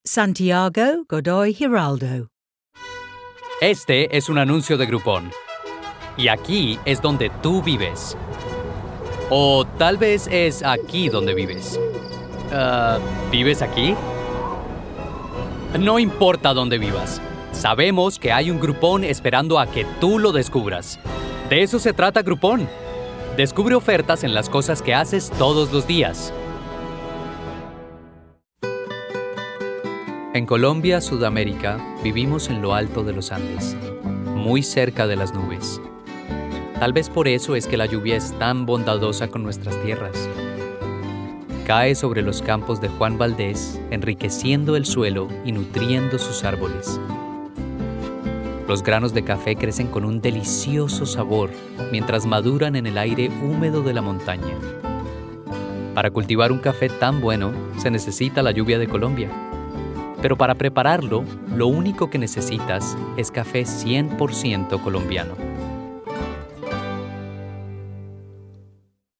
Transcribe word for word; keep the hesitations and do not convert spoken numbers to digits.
Santiago Godoy Giraldo. Este es un anuncio de Groupon. Y aquí es donde tú vives. O tal vez es aquí donde vives. Uh, ¿Vives aquí? No importa dónde vivas. Sabemos que hay un Groupon esperando a que tú lo descubras. De eso se trata Groupon. Descubre ofertas en las cosas que haces todos los días. En Colombia, Sudamérica, vivimos en lo alto de los Andes, muy cerca de las nubes. Tal vez por eso es que la lluvia es tan bondadosa con nuestras tierras. Cae sobre los campos de Juan Valdez, enriqueciendo el suelo y nutriendo sus árboles. Los granos de café crecen con un delicioso sabor mientras maduran en el aire húmedo de la montaña. Para cultivar un café tan bueno, se necesita la lluvia de Colombia. Pero para prepararlo, lo único que necesitas es café cien por ciento colombiano.